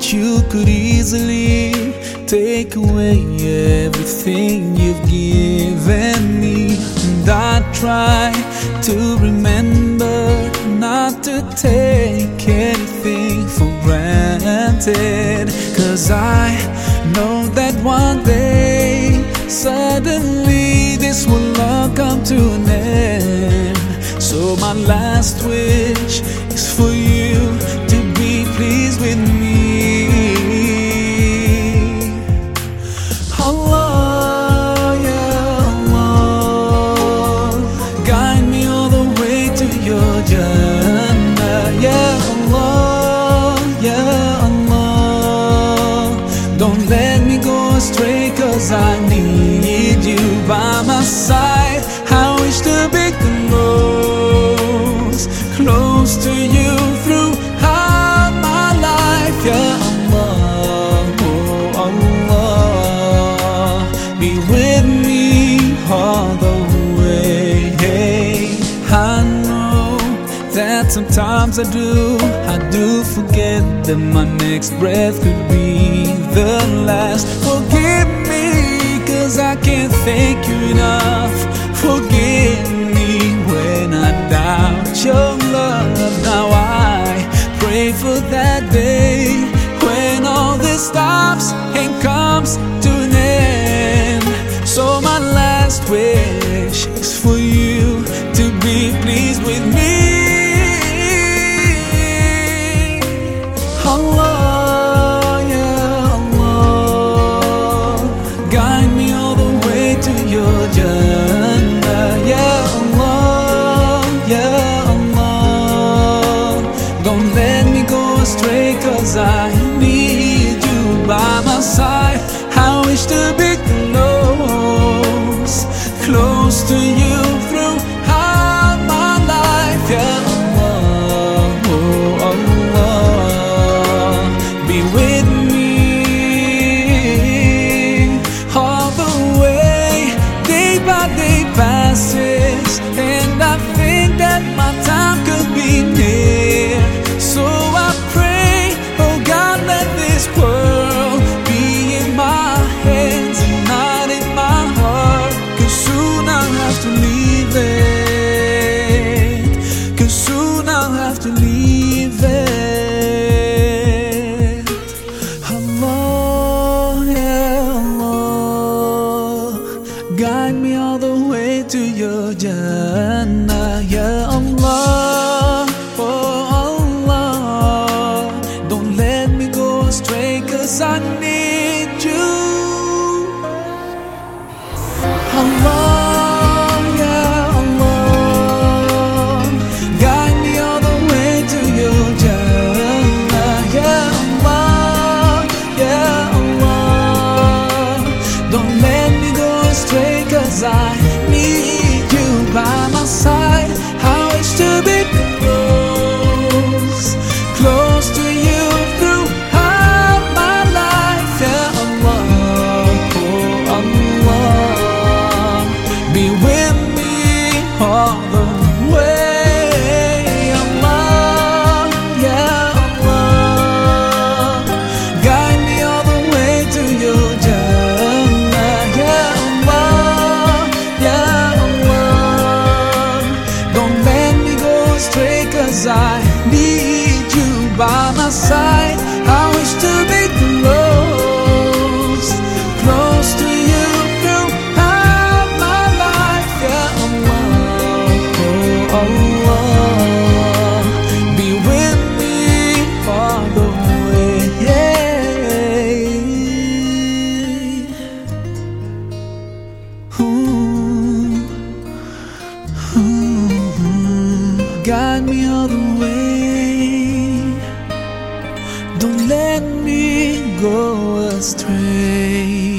you could easily take away everything you've given me. And I try to remember not to take anything for granted, 'cause I know that one day suddenly this will all come to an end. So my last wish is for you to be pleased with me. Allah, yeah Allah, guide me all the way to your Jannah. Yeah Allah, yeah Allah, don't let me go astray, 'cause I need you by my side. I wish to be close to you throughout my life. Yeah Allah, oh Allah, be with me all the way. I know that sometimes I do forget that my next breath could be the last. Forgive me, 'cause I can't thank you enough. Forgive me when I doubt your love. Now I pray for that day when all this stops and comes to an end. So my last wish is for you to be pleased with me. Allah, yeah Allah, guide me all the way to your Jannah. Yeah Allah, yeah Allah, don't let me go astray, 'cause I need you by my side. I wish to be close to you throughout my life. Yeah Allah, oh Allah, be with me all the way. Day by day passes, and I think that my time could be near. So I pray, oh God, let this world be in my hands and not in my heart, 'cause soon I'll have to leave it, 'cause soon I'll have to leave it. Allah, yeah Allah, guide me all the way to your Jannah. Yeah Allah, oh Allah, don't let me go astray, 'cause I need you. Allah, yeah Allah, guide me all the way to your Jannah. Yeah Allah, yeah Allah, don't let me go astray, 'cause I need you by my side. I wish to be close to you throughout my life. Yeah Allah, oh Allah, be with me all the way. Allah, yeah Allah, guide me all the way to your Jannah. Yeah Allah, yeah Allah, don't let me go astray, 'cause I need you by my side. I wish to be close to you throughout my life. Yeah Allah, oh Allah, be with me all the way. Guide me all the way, don't let me go astray.